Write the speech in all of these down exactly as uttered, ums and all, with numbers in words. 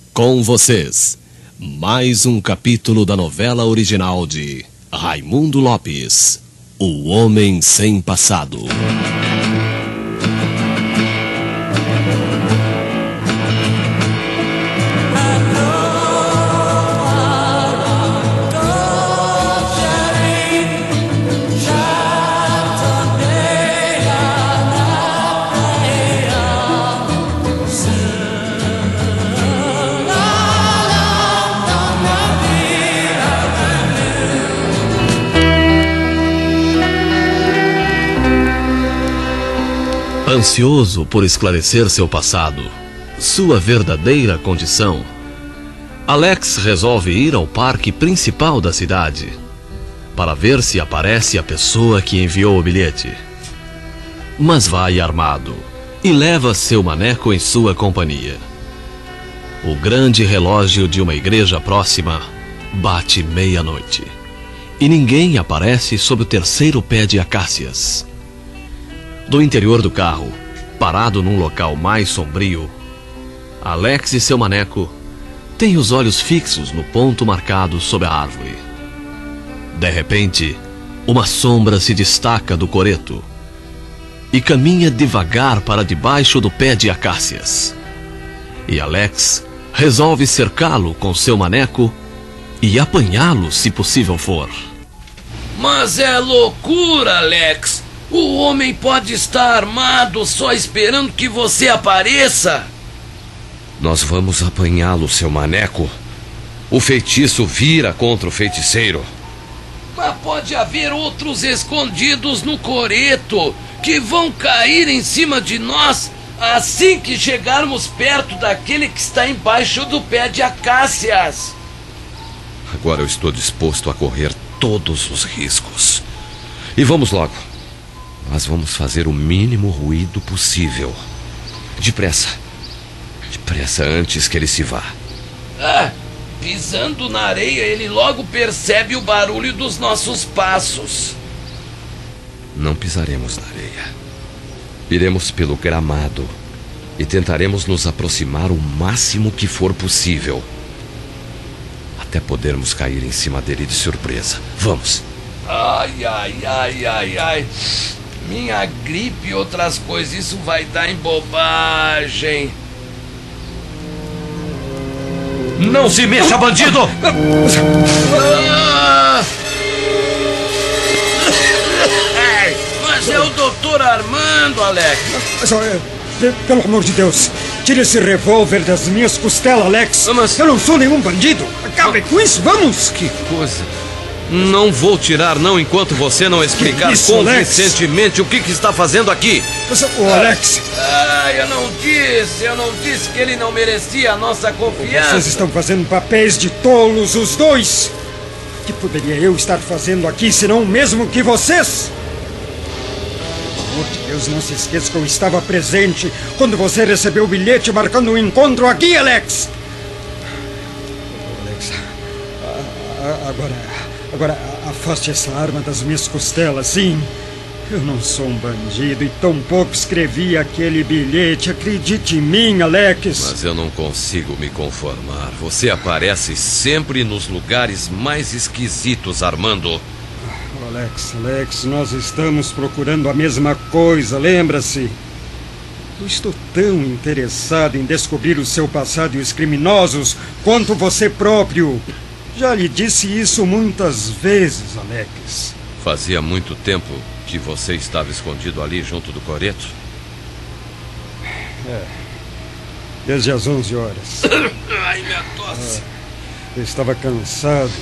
Com vocês, mais um capítulo da novela original de Raimundo Lopes, O Homem Sem Passado. Ansioso por esclarecer seu passado, sua verdadeira condição, Alex resolve ir ao parque principal da cidade para ver se aparece a pessoa que enviou o bilhete. Mas vai armado e leva seu maneco em sua companhia. O grande relógio de uma igreja próxima bate meia-noite e ninguém aparece sob o terceiro pé de acácias. Do interior do carro, parado num local mais sombrio, Alex e seu maneco têm os olhos fixos no ponto marcado sob a árvore. De repente, uma sombra se destaca do coreto e caminha devagar para debaixo do pé de acácias. E Alex resolve cercá-lo com seu maneco e apanhá-lo se possível for. Mas é loucura, Alex! O homem pode estar armado só esperando que você apareça. Nós vamos apanhá-lo, seu maneco. O feitiço vira contra o feiticeiro. Mas pode haver outros escondidos no coreto que vão cair em cima de nós assim que chegarmos perto daquele que está embaixo do pé de acácias. Agora eu estou disposto a correr todos os riscos. E vamos logo. Nós vamos fazer o mínimo ruído possível. Depressa. Depressa antes que ele se vá. Ah, pisando na areia, ele logo percebe o barulho dos nossos passos. Não pisaremos na areia. Iremos pelo gramado e tentaremos nos aproximar o máximo que for possível, até podermos cair em cima dele de surpresa. Vamos. Ai, ai, ai, ai, ai. Minha gripe e outras coisas, isso vai dar em bobagem. Não se mexa, bandido! Ah! Mas é o doutor Armando, Alex. Mas, é, pelo amor de Deus, tire esse revólver das minhas costelas, Alex. Mas... Eu não sou nenhum bandido. Acabe com isso, vamos! Que coisa... Não vou tirar não enquanto você não explicar isso, convincentemente Alex? O que, que está fazendo aqui. Mas, o Alex... Ah, eu não disse, eu não disse que ele não merecia a nossa confiança. Vocês estão fazendo papéis de tolos, os dois. O que poderia eu estar fazendo aqui, senão o mesmo que vocês? Pelo amor de Deus, não se esqueça que eu estava presente quando você recebeu o bilhete marcando um encontro aqui, Alex. Alex, agora... Agora, afaste essa arma das minhas costelas, sim. Eu não sou um bandido e tampouco escrevi aquele bilhete. Acredite em mim, Alex. Mas eu não consigo me conformar. Você aparece sempre nos lugares mais esquisitos, Armando. Alex, Alex, nós estamos procurando a mesma coisa, lembra-se? Eu estou tão interessado em descobrir o seu passado e os criminosos quanto você próprio. Já lhe disse isso muitas vezes, Alex. Fazia muito tempo que você estava escondido ali junto do coreto? É, desde as onze horas. Ai, minha tosse. Eu estava cansado.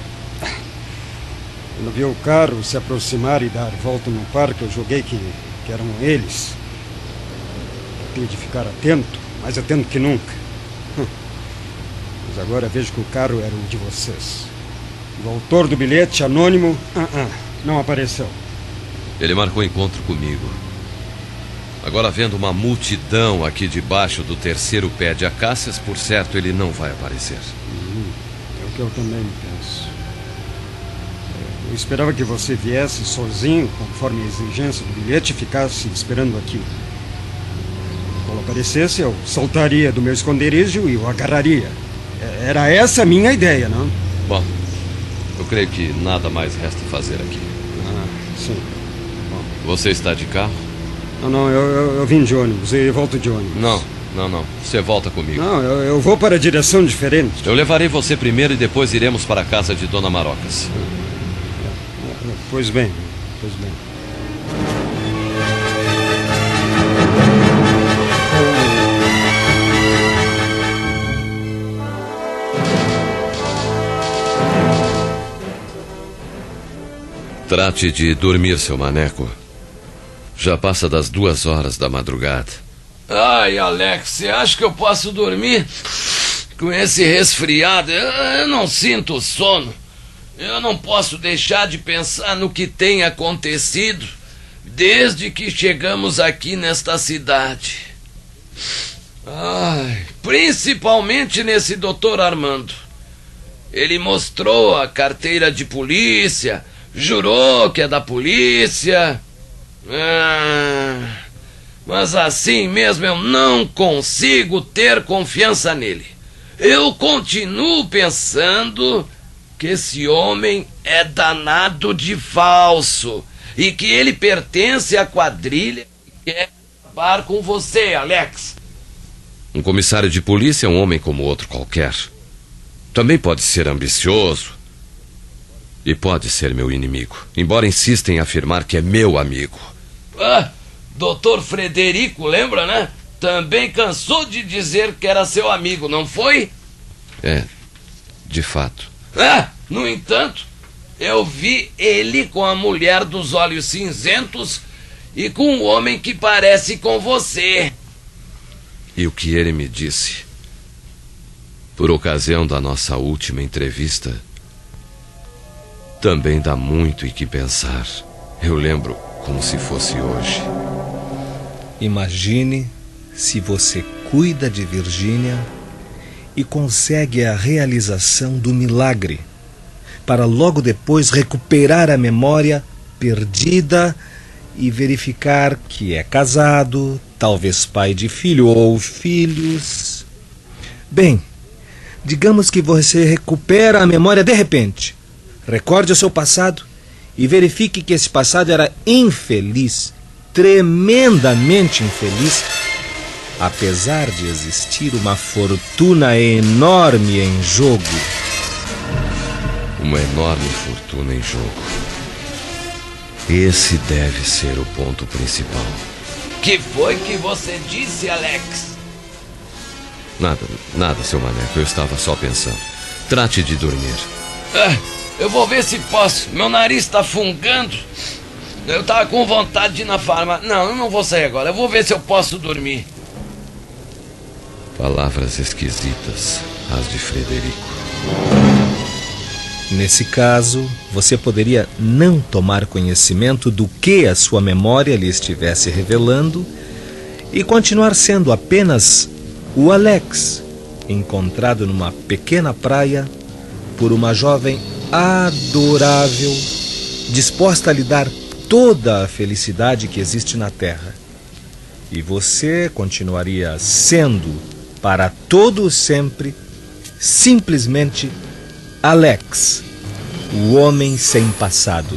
Quando vi o carro se aproximar e dar volta no parque, eu joguei que, que eram eles. Tenho de ficar atento, mais atento que nunca. Mas agora vejo que o carro era o de vocês. O autor do bilhete anônimo uh -uh, não apareceu. Ele marcou encontro comigo. Agora, vendo uma multidão aqui debaixo do terceiro pé de acácias, por certo ele não vai aparecer. Hum, é o que eu também penso. Eu esperava que você viesse sozinho, conforme a exigência do bilhete, e ficasse esperando aqui. Quando aparecesse, eu saltaria do meu esconderijo e o agarraria. Era essa a minha ideia, não? Bom, eu creio que nada mais resta fazer aqui. Ah, sim. Bom. Você está de carro? Não, não, eu, eu, eu vim de ônibus e volto de ônibus. Não, não, não. Você volta comigo. Não, eu, eu vou para a direção diferente. Eu levarei você primeiro e depois iremos para a casa de Dona Marocas. Pois bem, pois bem. Trate de dormir, seu maneco. Já passa das duas horas da madrugada. Ai, Alex, você acha que eu posso dormir com esse resfriado? Eu, eu não sinto sono. Eu não posso deixar de pensar no que tem acontecido desde que chegamos aqui nesta cidade. Ai, principalmente nesse doutor Armando. Ele mostrou a carteira de polícia, jurou que é da polícia. Ah, mas assim mesmo eu não consigo ter confiança nele. Eu continuo pensando que esse homem é danado de falso e que ele pertence à quadrilha e quer acabar com você, Alex. Um comissário de polícia é um homem como outro qualquer. Também pode ser ambicioso e pode ser meu inimigo, embora insista em afirmar que é meu amigo. Ah, doutor Frederico, lembra, né? Também cansou de dizer que era seu amigo, não foi? É, de fato. Ah, no entanto, eu vi ele com a mulher dos olhos cinzentos e com um homem que parece com você. E o que ele me disse, por ocasião da nossa última entrevista, também dá muito em que pensar. Eu lembro como se fosse hoje. Imagine se você cuida de Virgínia e consegue a realização do milagre, para logo depois recuperar a memória perdida e verificar que é casado, talvez pai de filho ou filhos. Bem, digamos que você recupera a memória de repente. Recorde o seu passado e verifique que esse passado era infeliz, tremendamente infeliz, apesar de existir uma fortuna enorme em jogo. Uma enorme fortuna em jogo. Esse deve ser o ponto principal. Que foi que você disse, Alex? Nada, nada, seu maneco. Eu estava só pensando. Trate de dormir. Ah, eu vou ver se posso. Meu nariz está fungando. Eu estava com vontade de ir na farmácia. Não, eu não vou sair agora. Eu vou ver se eu posso dormir. Palavras esquisitas, as de Frederico. Nesse caso, você poderia não tomar conhecimento do que a sua memória lhe estivesse revelando e continuar sendo apenas o Alex, encontrado numa pequena praia por uma jovem adorável, disposta a lhe dar toda a felicidade que existe na Terra. E você continuaria sendo, para todo sempre, simplesmente Alex, o homem sem passado.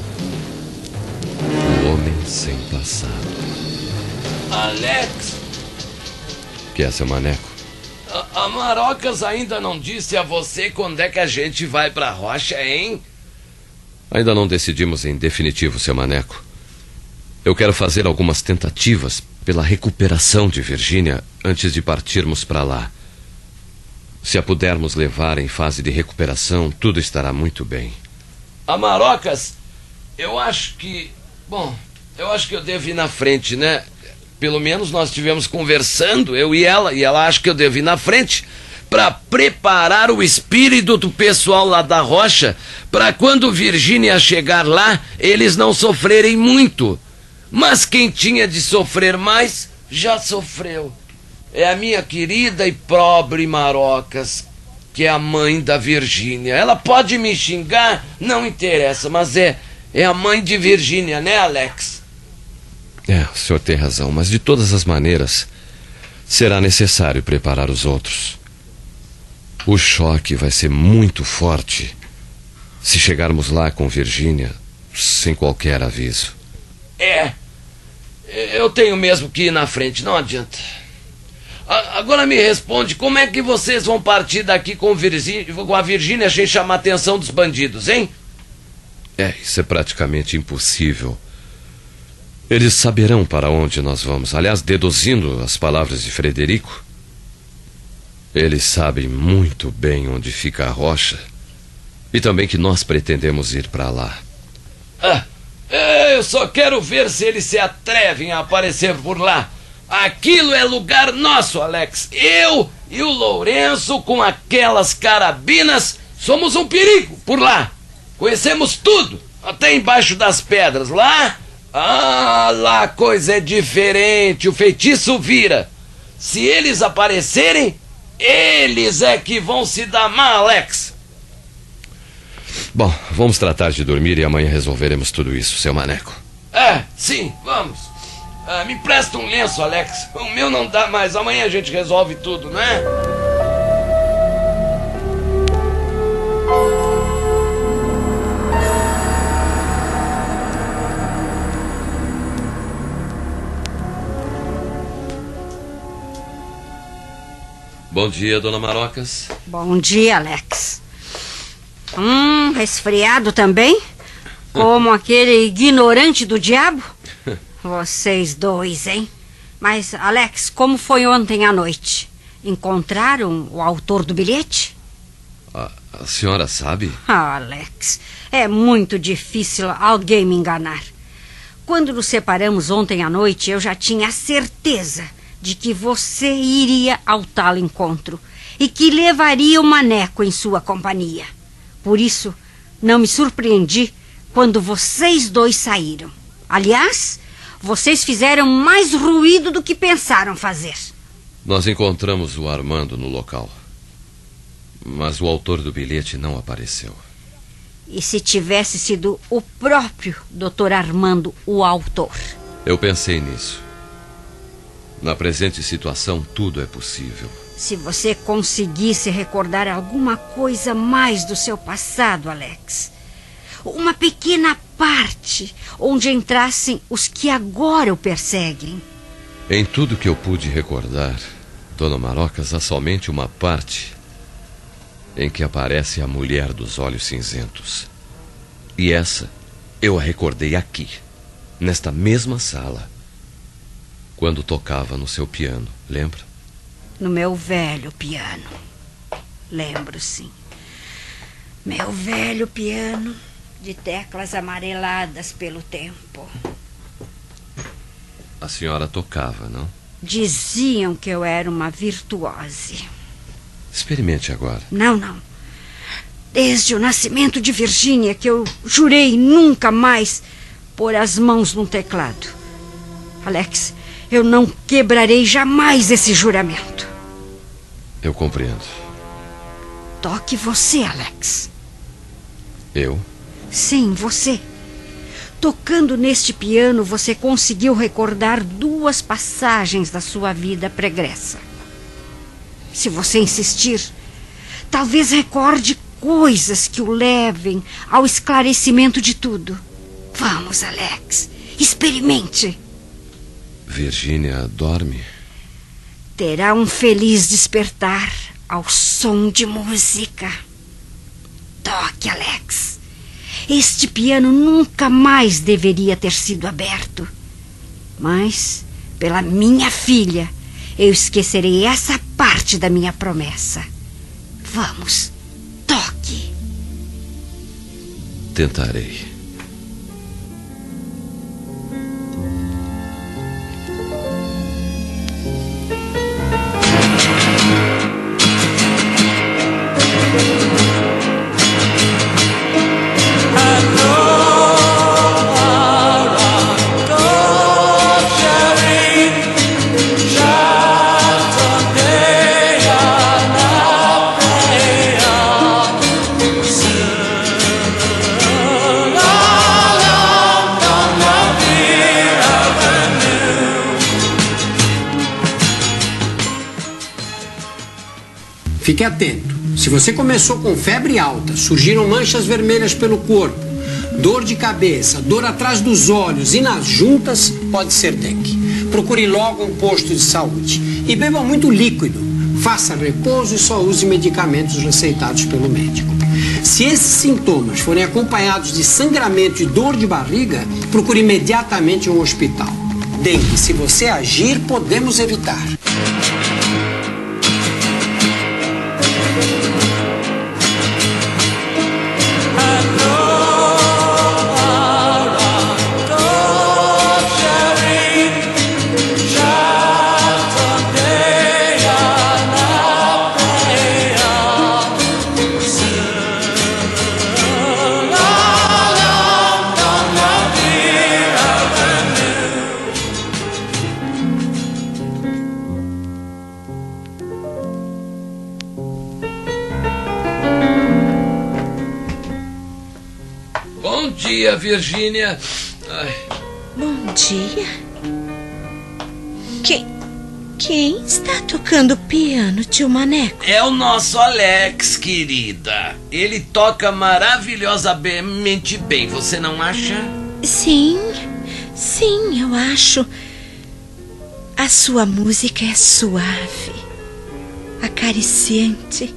O homem sem passado. Alex! Que é, seu maneco? A, a Marocas ainda não disse a você quando é que a gente vai pra rocha, hein? Ainda não decidimos em definitivo, seu maneco. Eu quero fazer algumas tentativas pela recuperação de Virgínia antes de partirmos para lá. Se a pudermos levar em fase de recuperação, tudo estará muito bem. A Marocas, eu acho que... Bom, eu acho que eu devo ir na frente, né? Pelo menos nós estivemos conversando, eu e ela, e ela acha que eu devo ir na frente para preparar o espírito do pessoal lá da rocha, para quando Virgínia chegar lá, eles não sofrerem muito. Mas quem tinha de sofrer mais, já sofreu. É a minha querida e pobre Marocas, que é a mãe da Virgínia. Ela pode me xingar, não interessa, mas é, é a mãe de Virgínia, né, Alex? É, o senhor tem razão, mas de todas as maneiras, será necessário preparar os outros. O choque vai ser muito forte se chegarmos lá com Virgínia sem qualquer aviso. É, eu tenho mesmo que ir na frente, não adianta. A- agora me responde, como é que vocês vão partir daqui com, Virgi- com a Virgínia sem chamar a atenção dos bandidos, hein? É, isso é praticamente impossível. Eles saberão para onde nós vamos. Aliás, deduzindo as palavras de Frederico, eles sabem muito bem onde fica a rocha e também que nós pretendemos ir para lá. Ah, eu só quero ver se eles se atrevem a aparecer por lá. Aquilo é lugar nosso, Alex. Eu e o Lourenço, com aquelas carabinas, somos um perigo por lá. Conhecemos tudo, até embaixo das pedras. Lá, ah, lá a coisa é diferente, o feitiço vira. Se eles aparecerem, eles é que vão se dar mal, Alex. Bom, vamos tratar de dormir e amanhã resolveremos tudo isso, seu maneco. É, sim, vamos. Ah, me empresta um lenço, Alex. O meu não dá mais, amanhã a gente resolve tudo, né? Bom dia, dona Marocas. Bom dia, Alex. Hum, resfriado também? Como aquele ignorante do diabo? Vocês dois, hein? Mas, Alex, como foi ontem à noite? Encontraram o autor do bilhete? A, a senhora sabe? Ah, Alex, é muito difícil alguém me enganar. Quando nos separamos ontem à noite, eu já tinha a certeza de que você iria ao tal encontro e que levaria o Maneco em sua companhia. Por isso, não me surpreendi quando vocês dois saíram. Aliás, vocês fizeram mais ruído do que pensaram fazer. Nós encontramos o Armando no local, mas o autor do bilhete não apareceu. E se tivesse sido o próprio doutor Armando o autor? Eu pensei nisso. Na presente situação, tudo é possível. Se você conseguisse recordar alguma coisa mais do seu passado, Alex, uma pequena parte onde entrassem os que agora o perseguem. Em tudo que eu pude recordar, dona Marocas, há somente uma parte em que aparece a mulher dos olhos cinzentos. E essa eu a recordei aqui, nesta mesma sala, quando tocava no seu piano, lembra? No meu velho piano. Lembro, sim. Meu velho piano de teclas amareladas pelo tempo. A senhora tocava, não? Diziam que eu era uma virtuose. Experimente agora. Não, não. Desde o nascimento de Virgínia que eu jurei nunca mais pôr as mãos num teclado. Alex, eu não quebrarei jamais esse juramento. Eu compreendo. Toque você, Alex. Eu? Sim, você. Tocando neste piano, você conseguiu recordar duas passagens da sua vida pregressa. Se você insistir, talvez recorde coisas que o levem ao esclarecimento de tudo. Vamos, Alex, experimente. Virgínia dorme? Terá um feliz despertar ao som de música. Toque, Alex. Este piano nunca mais deveria ter sido aberto. Mas, pela minha filha, eu esquecerei essa parte da minha promessa. Vamos, toque. Tentarei. Love Fique atento. Se você começou com febre alta, surgiram manchas vermelhas pelo corpo, dor de cabeça, dor atrás dos olhos e nas juntas, pode ser dengue. Procure logo um posto de saúde. E beba muito líquido. Faça repouso e só use medicamentos receitados pelo médico. Se esses sintomas forem acompanhados de sangramento e dor de barriga, procure imediatamente um hospital. Dengue, se você agir, podemos evitar. Bom dia, Virgínia. Ai. Bom dia. Quem, quem está tocando piano, tio Maneco? É o nosso Alex, querida. Ele toca maravilhosamente bem, você não acha? Sim, sim, eu acho. A sua música é suave, acariciante.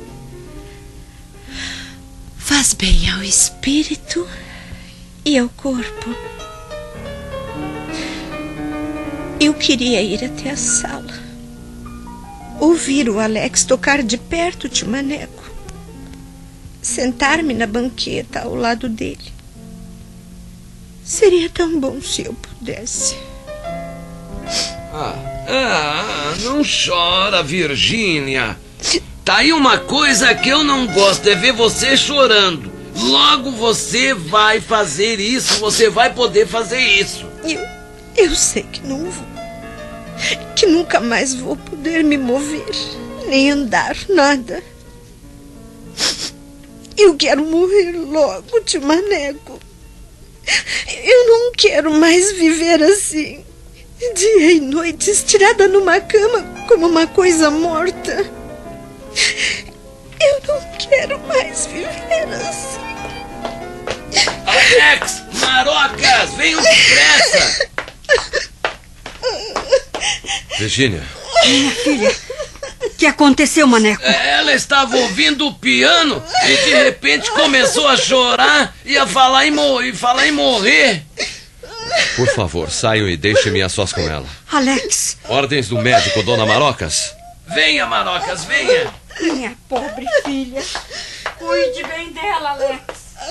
Faz bem ao espírito e ao corpo. Eu queria ir até a sala, ouvir o Alex tocar de perto, tio Maneco, sentar-me na banqueta ao lado dele. Seria tão bom se eu pudesse. Ah, ah não chora, Virgínia. Tá aí uma coisa que eu não gosto, é ver você chorando. Logo você vai fazer isso, você vai poder fazer isso. Eu, eu sei que não vou. Que nunca mais vou poder me mover, nem andar, nada. Eu quero morrer logo, tio Maneco. Eu não quero mais viver assim, dia e noite, estirada numa cama como uma coisa morta. Eu não quero mais viver assim. Alex, Marocas, venham depressa. Virgínia. Minha filha, o que aconteceu, Maneco? Ela estava ouvindo o piano e de repente começou a chorar e a falar em, mor- e falar em morrer. Por favor, saiam e deixem-me a sós com ela. Alex. Ordens do médico, dona Marocas. Venha, Marocas, venha. Minha pobre filha. Cuide bem dela, Alex.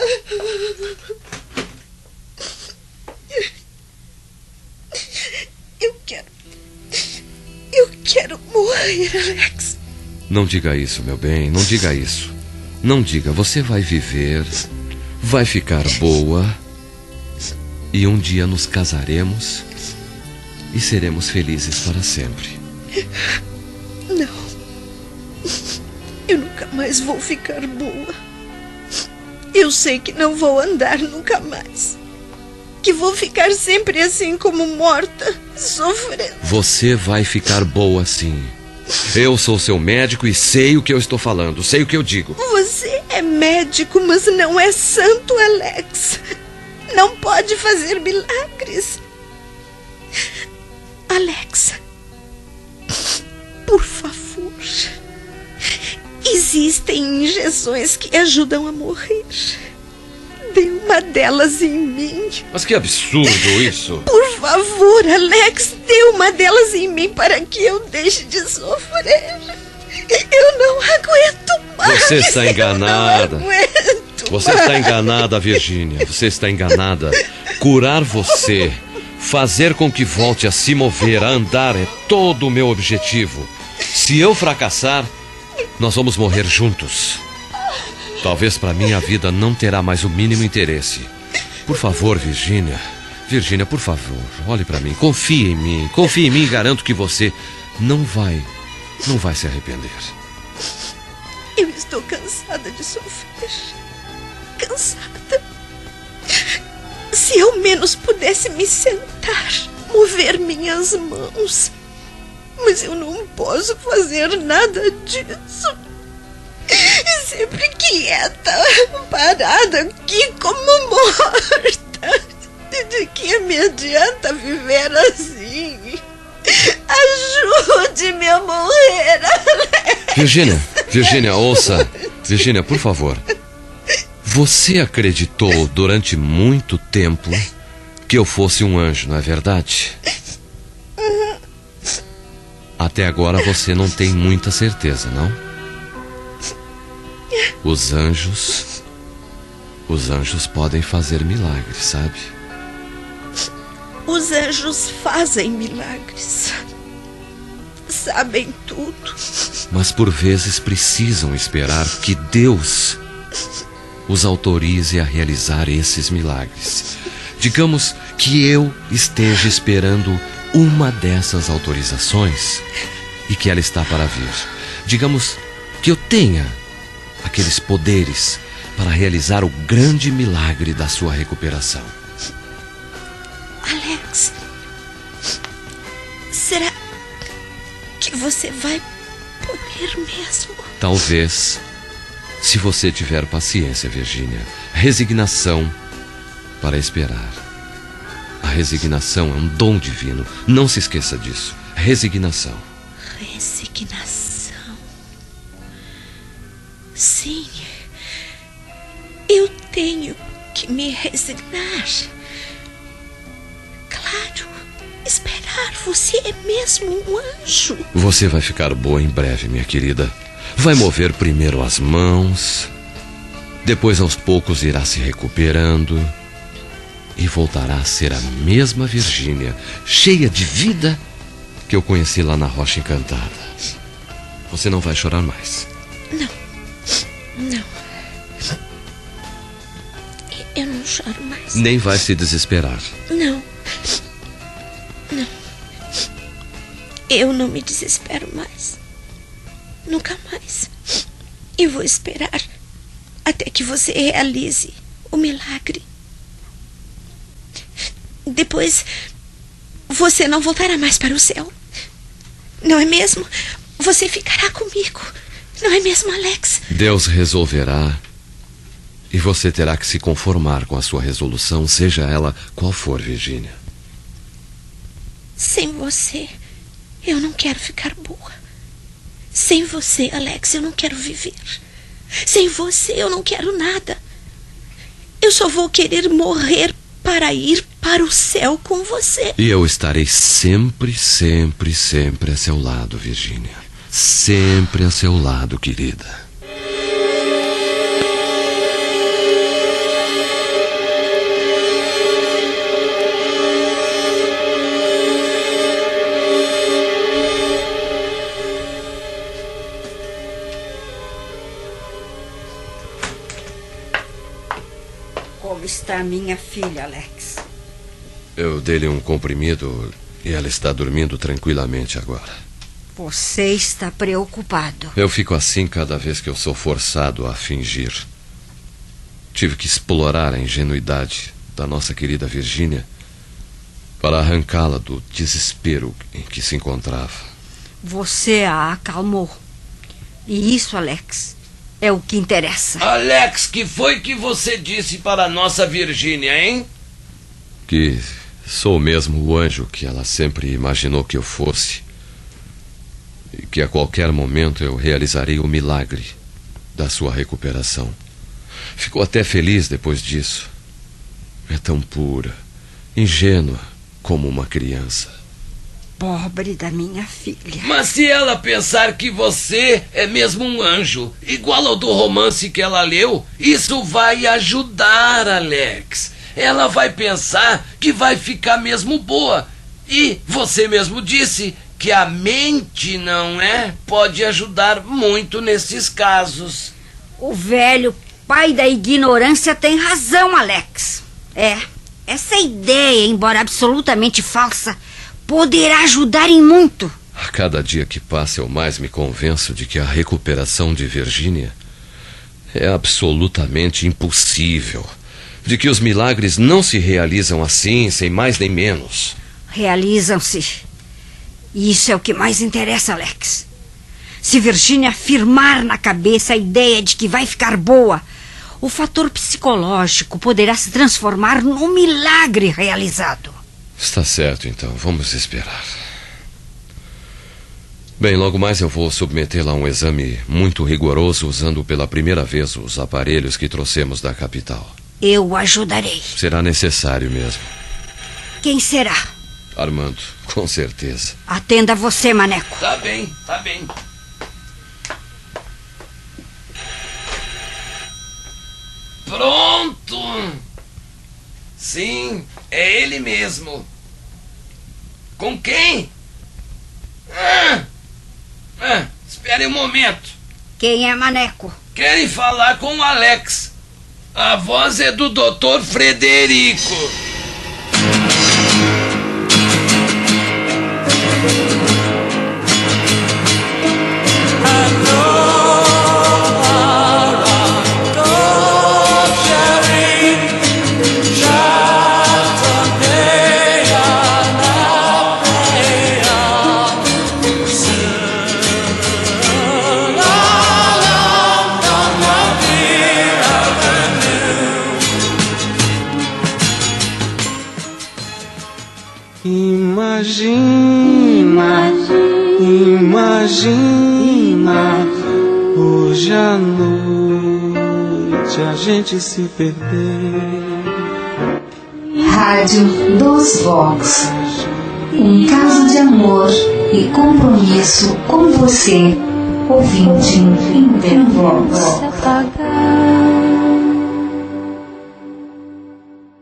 Eu quero... Eu quero morrer, Alex. Não diga isso, meu bem, não diga isso. Não diga, você vai viver, vai ficar boa, e um dia nos casaremos e seremos felizes para sempre. Não. Eu nunca mais vou ficar boa. Eu sei que não vou andar nunca mais. Que vou ficar sempre assim como morta, sofrendo. Você vai ficar boa sim. Eu sou seu médico e sei o que eu estou falando, sei o que eu digo. Você é médico, mas não é santo, Alex. Não pode fazer milagres. Alex, por favor. Existem injeções que ajudam a morrer. Dê uma delas em mim. Mas que absurdo isso. Por favor, Alex, dê uma delas em mim para que eu deixe de sofrer. Eu não aguento mais. Você está enganada. Eu não aguento Você mais. está enganada, Virgínia. Você está enganada. Curar você, fazer com que volte a se mover, a andar, é todo o meu objetivo. Se eu fracassar, nós vamos morrer juntos. Talvez para mim a vida não terá mais o mínimo interesse. Por favor, Virgínia. Virgínia, por favor, olhe para mim. Confie em mim. Confie em mim e garanto que você não vai, não vai se arrepender. Eu estou cansada de sofrer. Cansada. Se ao menos pudesse me sentar, mover minhas mãos. Mas eu não posso fazer nada disso. sempre quieta, parada aqui como morta. De que me adianta viver assim? Ajude-me a morrer, Alex. Virgínia, Virgínia, ouça. Virgínia, por favor. Você acreditou durante muito tempo que eu fosse um anjo, não é verdade? Até agora você não tem muita certeza, não? Os anjos... Os anjos podem fazer milagres, sabe? Os anjos fazem milagres. Sabem tudo. Mas por vezes precisam esperar que Deus os autorize a realizar esses milagres. Digamos que eu esteja esperando uma dessas autorizações e que ela está para vir. Digamos que eu tenha aqueles poderes para realizar o grande milagre da sua recuperação. Alex, será que você vai poder mesmo? Talvez, se você tiver paciência, Virgínia. Resignação para esperar. A resignação é um dom divino. Não se esqueça disso. Resignação. Resignação. Sim. Eu tenho que me resignar. Claro. Esperar. Você é mesmo um anjo. Você vai ficar boa em breve, minha querida. Vai mover primeiro as mãos. Depois, aos poucos, irá se recuperando. E voltará a ser a mesma Virgínia, cheia de vida, que eu conheci lá na Rocha Encantada. Você não vai chorar mais. Não. Não. Eu não choro mais. Nem vai se desesperar. Não. Não. Eu não me desespero mais. Nunca mais. E vou esperar até que você realize o milagre. Depois, você não voltará mais para o céu. Não é mesmo? Você ficará comigo. Não é mesmo, Alex? Deus resolverá. E você terá que se conformar com a sua resolução, seja ela qual for, Virgínia. Sem você, eu não quero ficar boa. Sem você, Alex, eu não quero viver. Sem você, eu não quero nada. Eu só vou querer morrer para ir para o céu com você. E eu estarei sempre, sempre, sempre a seu lado, Virgínia. Sempre a seu lado, querida. Como está minha filha, Alex? Eu dei-lhe um comprimido e ela está dormindo tranquilamente agora. Você está preocupado. Eu fico assim cada vez que eu sou forçado a fingir. Tive que explorar a ingenuidade da nossa querida Virgínia para arrancá-la do desespero em que se encontrava. Você a acalmou. E isso, Alex, é o que interessa. Alex, que foi que você disse para a nossa Virgínia, hein? Que sou mesmo o anjo que ela sempre imaginou que eu fosse. E que a qualquer momento eu realizarei o milagre da sua recuperação. Ficou até feliz depois disso. É tão pura, ingênua como uma criança. Pobre da minha filha. Mas se ela pensar que você é mesmo um anjo, igual ao do romance que ela leu, isso vai ajudar, Alex. Ela vai pensar que vai ficar mesmo boa. E você mesmo disse que a mente, não é? Pode ajudar muito nesses casos. O velho pai da ignorância tem razão, Alex. É, essa ideia, embora absolutamente falsa, poderá ajudar em muito. A cada dia que passa, eu mais me convenço de que a recuperação de Virgínia é absolutamente impossível. De que os milagres não se realizam assim, sem mais nem menos. Realizam-se. E isso é o que mais interessa, Alex. Se Virgínia firmar na cabeça a ideia de que vai ficar boa, o fator psicológico poderá se transformar num milagre realizado. Está certo, então. Vamos esperar. Bem, logo mais eu vou submetê-la a um exame muito rigoroso, usando pela primeira vez os aparelhos que trouxemos da capital. Eu ajudarei. Será necessário mesmo. Quem será? Armando, com certeza. Atenda você, Maneco. Tá bem, tá bem. Pronto! Sim, é ele mesmo. Com quem? Ah, ah, espere um momento. Quem é Maneco? Querem falar com o Alex. A voz é do doutor Frederico. Imagina, imagina, hoje à noite a gente se perder. Rádio Dos Vox. Um caso de amor e compromisso com você, ouvinte em Vox.